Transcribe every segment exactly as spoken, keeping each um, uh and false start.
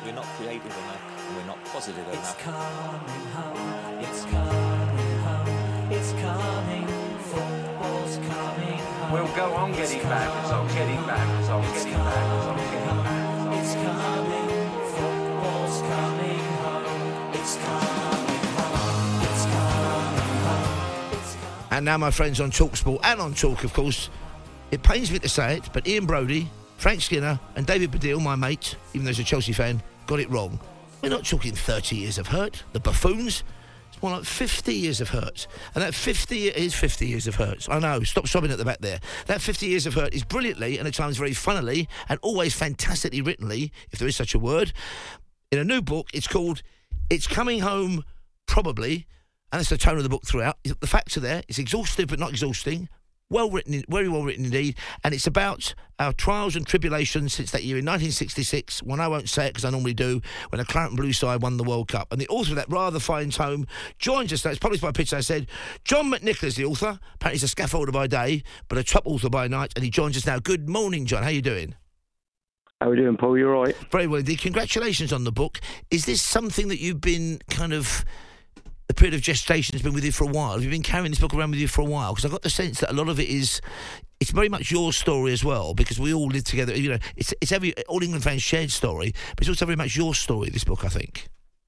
we're not creative enough, and we're not positive enough. It's coming home, it's coming home, it's coming, football's coming home. We'll go on getting back, so getting back, so getting back, so getting back. It's coming, football's coming home, it's coming home, it's coming home, it's coming. And now, my friends on TalkSport and on Talk, of course, it pains me to say it, but Ian Brodie, Frank Skinner and David Baddiel, my mate, even though he's a Chelsea fan, got it wrong. We're not talking thirty years of hurt. The buffoons. It's more like fifty years of hurt. And that fifty is fifty years of hurt. I know, stop sobbing at the back there. That fifty years of hurt is brilliantly and at times very funnily and always fantastically writtenly, if there is such a word, in a new book. It's called It's Coming Home, Probably, and that's the tone of the book throughout. The facts are there. It's exhaustive but not exhausting. Well written, very well written indeed, and it's about our trials and tribulations since that year in nineteen sixty-six, when I won't say it because I normally do, when the Claret and Blue side won the World Cup. And the author of that rather fine tome joins us now. It's published by Pitch, I said. John McNicholas, the author. Apparently he's a scaffolder by day, but a top author by night, and he joins us now. Good morning, John. How you doing? How are we doing, Paul? You all right? Very well indeed. Congratulations on the book. Is this something that you've been kind of... The period of gestation has been with you for a while. Have you been carrying this book around with you for a while? Because I got the sense that a lot of it is, it's very much your story as well, because we all live together. You know, it's it's every all England fans' shared story, but it's also very much your story. This book, I think.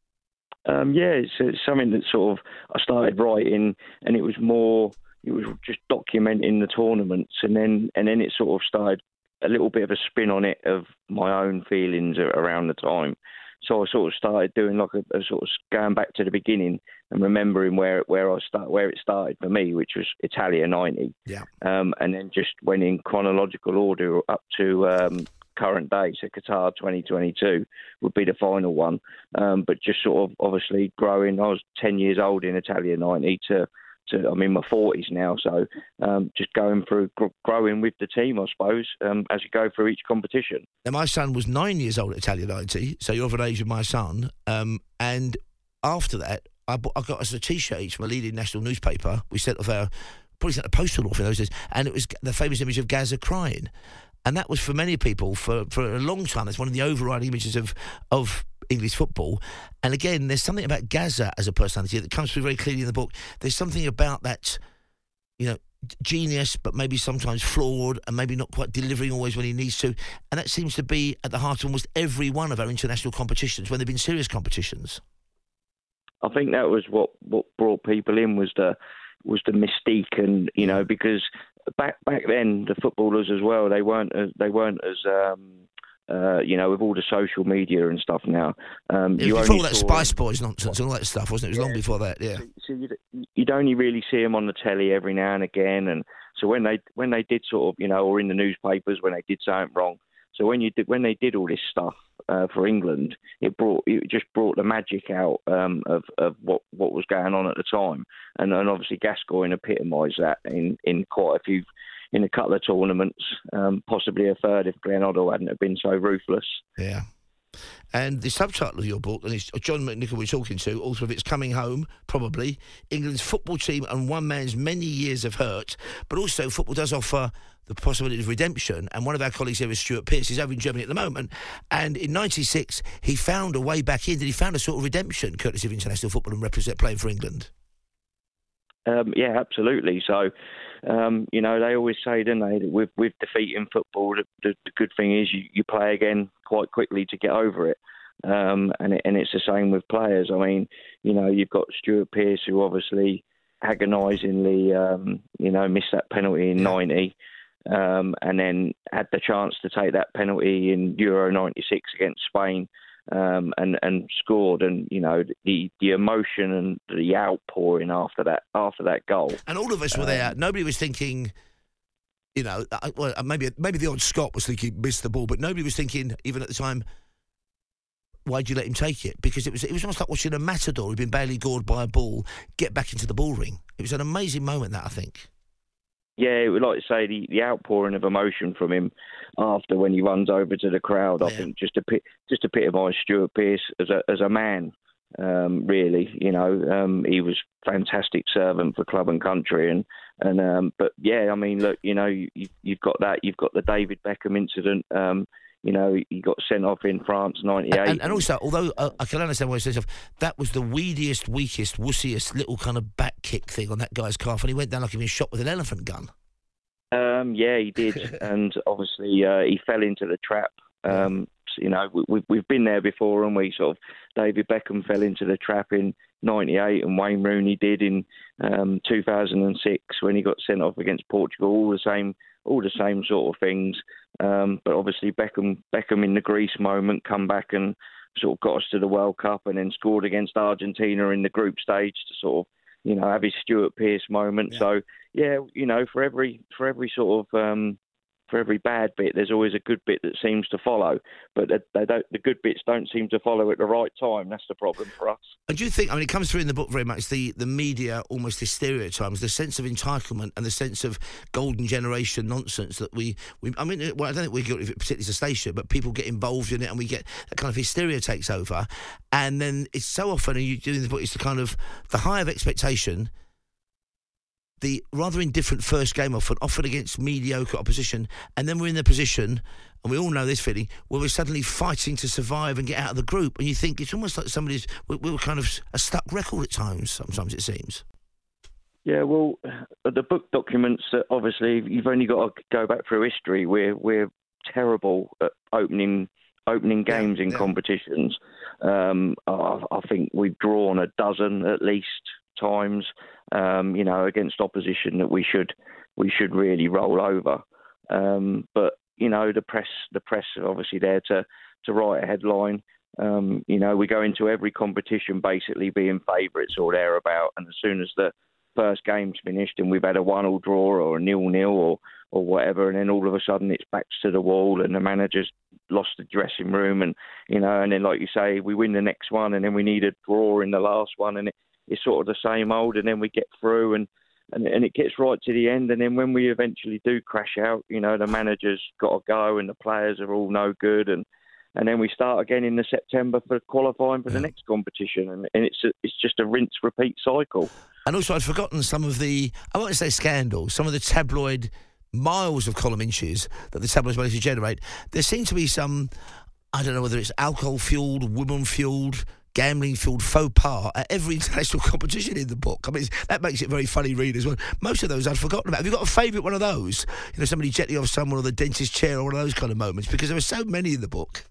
Um, yeah, it's, it's something that sort of I started writing, and it was more, it was just documenting the tournaments, and then and then it sort of started a little bit of a spin on it of my own feelings around the time. So I sort of started doing like a, a sort of going back to the beginning and remembering where where I start where it started for me, which was Italia ninety. Yeah. Um, and then just went in chronological order up to um, current day. So Qatar twenty twenty-two would be the final one. Um, but just sort of obviously growing. I was ten years old in Italia ninety to. To, I'm in my forties now, so um, just going through, gr- growing with the team, I suppose, um, as you go through each competition. Now, my son was nine years old at Italia ninety, so you're of an age of my son. Um, and after that, I, bought, I got us a T-shirt each from a leading national newspaper. We sent off our, probably sent a postal off in those days, and it was the famous image of Gaza crying. And that was, for many people, for, for a long time, that's one of the overriding images of of English football. And again, there's something about Gaza as a personality that comes through very clearly in the book. There's something about that, you know, genius, but maybe sometimes flawed and maybe not quite delivering always when he needs to. And that seems to be at the heart of almost every one of our international competitions, when they've been serious competitions. I think that was what, what brought people in, was the was the mystique, and you know, because back back then the footballers as well, they weren't as, they weren't as um, uh, you know, with all the social media and stuff now. Um, it was before all that Spice Boys nonsense and all that stuff, wasn't it? It was yeah. long before that, yeah. So, so you'd, you'd only really see them on the telly every now and again, and so when they when they did sort of, you know, or in the newspapers when they did something wrong. So when you did, when they did all this stuff uh, for England, it brought it just brought the magic out um, of of what, what was going on at the time, and, and obviously Gascoigne epitomised that in, in quite a few, in a couple of tournaments, um, possibly a third if Glenn Hoddle hadn't have been so ruthless. Yeah. And the subtitle of your book, and it's John McNicholas we're talking to, author of It's Coming Home, Probably, England's football team and one man's many years of hurt, but also football does offer the possibility of redemption. And one of our colleagues here is Stuart Pearce. He's over in Germany at the moment. And in ninety-six, he found a way back in. Did he found a sort of redemption, courtesy of international football and represent playing for England? Um, yeah, absolutely. So, um, you know, they always say, don't they, that with, with defeat in football, the, the, the good thing is you, you play again quite quickly to get over it. Um, and, it, and it's the same with players. I mean, you know, you've got Stuart Pearce, who obviously agonisingly, um, you know, missed that penalty in ninety. Um, and then had the chance to take that penalty in Euro ninety-six against Spain, um, and, and scored. And, you know, the, the emotion and the outpouring after that after that goal. And all of us were there. Um, Nobody was thinking, you know, well, maybe maybe the odd Scot was thinking missed the ball, but nobody was thinking, even at the time, why'd you let him take it? Because it was it was almost like watching a matador who'd been badly gored by a ball get back into the ball ring. It was an amazing moment, that, I think. Yeah, like I say, the, the outpouring of emotion from him after when he runs over to the crowd, yeah. I think just a just epitomised Stuart Pearce as a as a man. Um, really, you know, um, he was a fantastic servant for club and country, and and um, but yeah, I mean, look, you know, you, you've got that, you've got the David Beckham incident. Um, you know, he got sent off in France ninety-eight. And, and also, although uh, I can understand why he says stuff, that was the weediest, weakest, wussiest little kind of back kick thing on that guy's calf, and he went down like he'd been shot with an elephant gun. Um, yeah, he did, and obviously uh, he fell into the trap. Um, you know, we, we've been there before, and we sort of David Beckham fell into the trap in ninety-eight, and Wayne Rooney did in um, two thousand six when he got sent off against Portugal. All the same, all the same sort of things. Um, but obviously Beckham, Beckham in the Greece moment, come back and sort of got us to the World Cup, and then scored against Argentina in the group stage to sort of, you know, have his Stuart Pearce moment. Yeah. So yeah, you know, for every for every sort of um, for every bad bit, there's always a good bit that seems to follow. But they don't, the good bits don't seem to follow at the right time. That's the problem for us. And do you think, I mean, it comes through in the book very much, the, the media almost hysteria at times, the sense of entitlement and the sense of golden generation nonsense that we, we I mean, well, I don't think we're guilty of it particularly as a station, but people get involved in it and we get that kind of hysteria takes over. And then it's so often, and you do in the book, it's the kind of the high of expectation, the rather indifferent first game often, often against mediocre opposition, and then we're in the position, and we all know this feeling, where we're suddenly fighting to survive and get out of the group, and you think it's almost like somebody's, we, we were kind of a stuck record at times, sometimes it seems. Yeah, well, the book documents that obviously you've only got to go back through history. We're we're terrible at opening opening games yeah, in yeah. competitions. Um, I, I think we've drawn a dozen at least times, um, you know, against opposition that we should we should really roll over. Um, but you know, the press the press are obviously there to to write a headline. Um, you know, we go into every competition basically being favourites or thereabout, and as soon as the first game's finished and we've had a one-all draw or a nil-nil or or whatever, and then all of a sudden it's backs to the wall and the manager's lost the dressing room, and you know, and then like you say, we win the next one and then we need a draw in the last one, and it, it's sort of the same old, and then we get through and, and and it gets right to the end, and then when we eventually do crash out, you know, the manager's got to go and the players are all no good, and and then we start again in the September for qualifying for yeah. the next competition, and, and it's a, it's just a rinse repeat cycle. And also, I'd forgotten some of the, I won't say scandals, some of the tabloid miles of column inches that the tabloids managed to generate. There seem to be some, I don't know whether it's alcohol-fueled, woman-fueled, gambling-fueled faux pas at every international competition in the book. I mean, that makes it very funny read as well. Most of those I'd forgotten about. Have you got a favourite one of those? You know, somebody jetting off someone or the dentist chair or one of those kind of moments? Because there are so many in the book.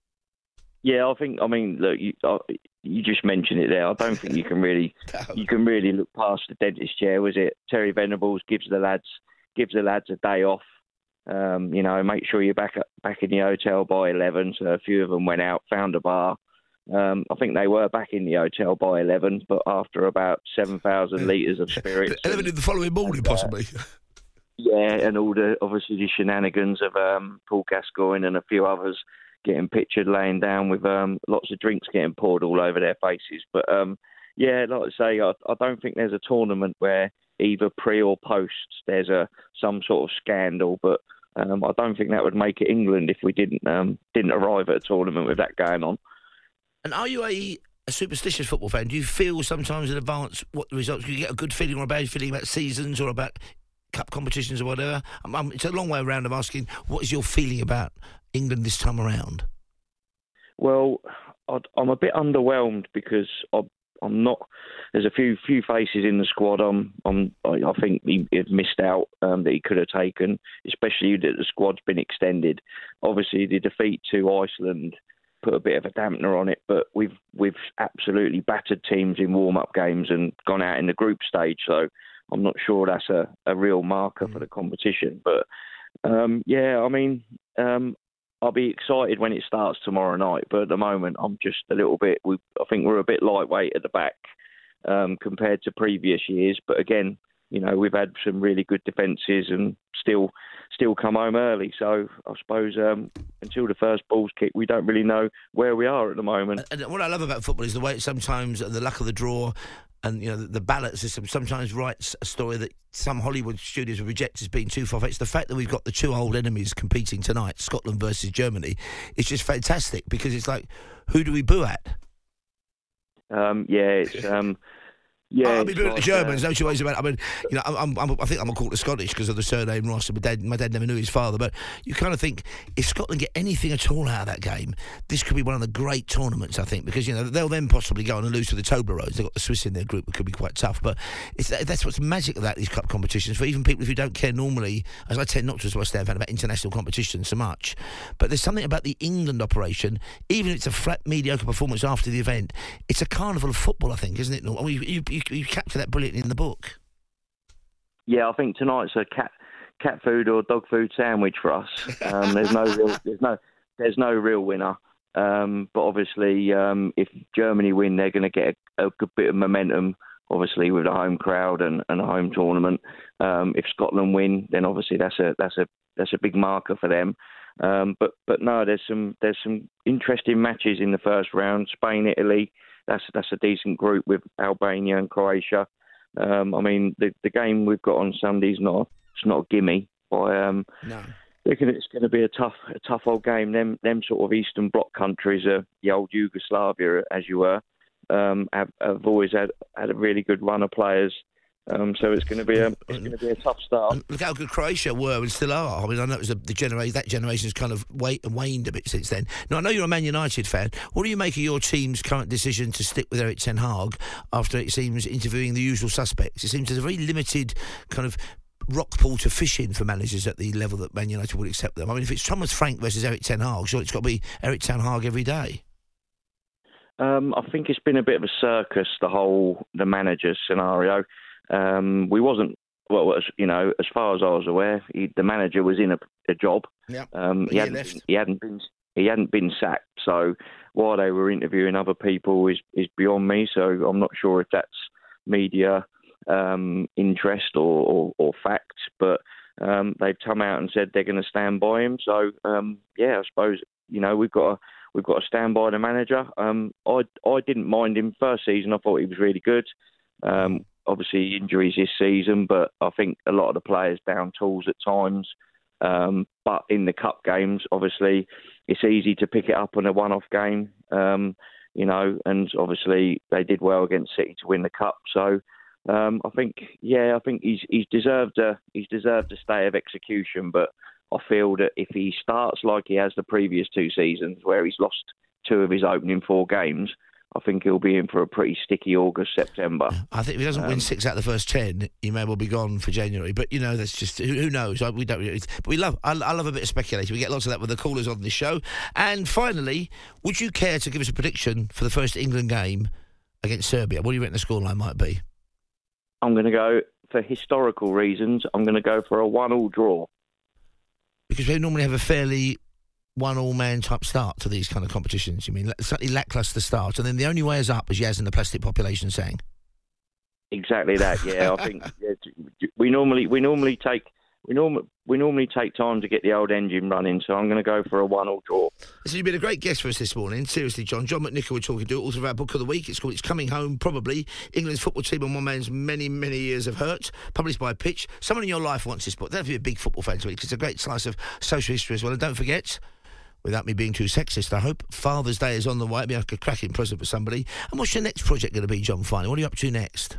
Yeah, I think, I mean, look, you, uh, you just mentioned it there. I don't think you can really no. you can really look past the dentist chair, was it? Terry Venables gives the lads gives the lads a day off. Um, you know, make sure you're back at, back in the hotel by eleven. So a few of them went out, found a bar. Um, I think they were back in the hotel by eleven, but after about seven thousand litres of spirits. eleven in the following morning, and, uh, possibly. Yeah, and all the, obviously, the shenanigans of um, Paul Gascoigne and a few others getting pictured laying down with um, lots of drinks getting poured all over their faces. But, um, yeah, like I say, I, I don't think there's a tournament where either pre or post there's a some sort of scandal, but um, I don't think that would make it England if we didn't um, didn't arrive at a tournament with that going on. And are you a, a superstitious football fan? Do you feel sometimes in advance what the results? Do you get a good feeling or a bad feeling about seasons or about cup competitions or whatever? I'm, I'm, it's a long way around of asking, what is your feeling about England this time around? Well, I'd, I'm a bit underwhelmed because I, I'm not. There's a few few faces in the squad. I'm, I'm I, I think he, he missed out um, that he could have taken, especially that the squad's been extended. Obviously, the defeat to Iceland put a bit of a dampener on it, but we've we've absolutely battered teams in warm-up games and gone out in the group stage. So I'm not sure that's a, a real marker for the competition. But um, yeah, I mean, um, I'll be excited when it starts tomorrow night. But at the moment, I'm just a little bit. We, I think we're a bit lightweight at the back um, compared to previous years. But again, you know, we've had some really good defences and still still come home early. So I suppose um, until the first ball's kicked, we don't really know where we are at the moment. And what I love about football is the way it sometimes, the luck of the draw, and you know the, the ballot system sometimes writes a story that some Hollywood studios would reject as being too far-fetched. The fact that we've got the two old enemies competing tonight, Scotland versus Germany, is just fantastic because it's like, who do we boo at? Um, yeah, it's... Um, Yeah, I'll be it's doing the like, Germans, uh, no two ways about it. I mean, you know, I'm, I'm, I think I'm called the Scottish because of the surname Ross. My dad, my dad never knew his father, but you kind of think if Scotland get anything at all out of that game, this could be one of the great tournaments, I think, because, you know, they'll then possibly go on and lose to the Toblerones. They've got the Swiss in their group, it could be quite tough, but it's, that's what's magic about these cup competitions, for even people who don't care normally, as I tend not to as a West Ham fan, about international competition so much, but there's something about the England operation, even if it's a flat, mediocre performance after the event, it's a carnival of football, I think, isn't it? I mean, you, you, you capture that brilliantly in the book. Yeah, I think tonight's a cat cat food or dog food sandwich for us. Um, there's no real there's no there's no real winner. Um, but obviously, um, if Germany win, they're going to get a, a good bit of momentum. Obviously, with a home crowd and, and a home tournament. Um, if Scotland win, then obviously that's a that's a that's a big marker for them. Um, but but no, there's some there's some interesting matches in the first round. Spain, Italy. That's that's a decent group with Albania and Croatia. Um, I mean, the the game we've got on Sunday's not it's not a gimme. By um, no, it's going to be a tough a tough old game. Them them sort of Eastern Bloc countries, are the old Yugoslavia, as you were, um, have, have always had had a really good run of players. Um, so it's going to be a it's going to be a tough start. Look how good Croatia were and still are. I mean, I know it was a, the genera- that generation's kind of wait, waned a bit since then. Now, I know you're a Man United fan. What do you make of your team's current decision to stick with Erik ten Hag after, it seems, interviewing the usual suspects? It seems there's a very limited kind of rock pool to fish in for managers at the level that Man United would accept them. I mean, if it's Thomas Frank versus Erik ten Hag, sure, it's got to be Erik ten Hag every day. Um, I think it's been a bit of a circus, the whole the manager scenario. Um, we wasn't, well, as, you know, as far as I was aware, he, the manager was in a, a job. Yeah. Um, he, he hadn't left. been, he hadn't been he hadn't been sacked. So while they were interviewing other people is is beyond me. So I'm not sure if that's media um, interest or, or, or fact, but um, they've come out and said they're going to stand by him. So um, yeah, I suppose, you know, we've got to, we've got to stand by the manager. Um, I I didn't mind him first season. I thought he was really good. Um, Obviously, injuries this season, but I think a lot of the players down tools at times. Um, but in the cup games, obviously, it's easy to pick it up on a one-off game, um, you know, and obviously they did well against City to win the cup. So um, I think, yeah, I think he's he's deserved a he's deserved a stay of execution. But I feel that if he starts like he has the previous two seasons, where he's lost two of his opening four games, I think he'll be in for a pretty sticky August, September. I think if he doesn't um, win six out of the first ten, he may well be gone for January. But, you know, that's just, who, who knows? We don't really, but we love, I, I love a bit of speculation. We get lots of that with the callers on this show. And finally, would you care to give us a prediction for the first England game against Serbia? What do you reckon the scoreline might be? I'm going to go, for historical reasons, I'm going to go for a one-all draw. Because we normally have a fairly one-all-man type start to these kind of competitions. You mean slightly lacklustre start, and then the only way is up, as Yaz and the Plastic Population saying. Exactly that. Yeah, I think yeah, we normally we normally take we normally we normally take time to get the old engine running. So I'm going to go for a one-all draw. So you've been a great guest for us this morning. Seriously, John. John McNichol, we're talking to, author of our book of the week. It's called "It's Coming Home." Probably England's football team on one man's many, many years of hurt. Published by Pitch. Someone in your life wants this book. Don't have to be a big football fan to it, because it's a great slice of social history as well. And don't forget, without me being too sexist, I hope, Father's Day is on the way. It'll be like a cracking present for somebody. And what's your next project going to be, John, finally? What are you up to next?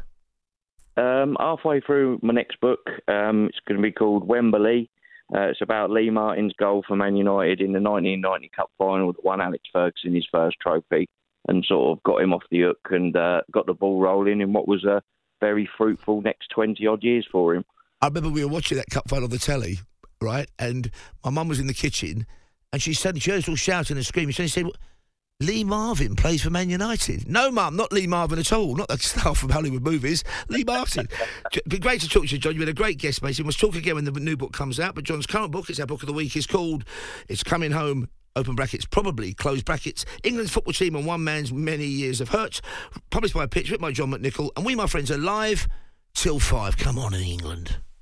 Um, halfway through my next book. Um, it's going to be called Wembley. Uh, it's about Lee Martin's goal for Man United in the nineteen ninety Cup final that won Alex Ferguson his first trophy, and sort of got him off the hook and uh, got the ball rolling in what was a very fruitful next twenty-odd years for him. I remember we were watching that cup final on the telly, right? And my mum was in the kitchen, and she suddenly, she heard us all shouting and screaming. She said, Lee Marvin plays for Man United. No, Mum, not Lee Marvin at all. Not the star from Hollywood movies. Lee Martin. It's been great to talk to you, John. You've been a great guest, mate. We'll talk again when the new book comes out. But John's current book, it's our book of the week, is called It's Coming Home, open brackets, probably, close brackets, England's football team on one man's many years of hurt. Published by Pitch, written by John McNichol. And we, my friends, are live till five. Come on in England.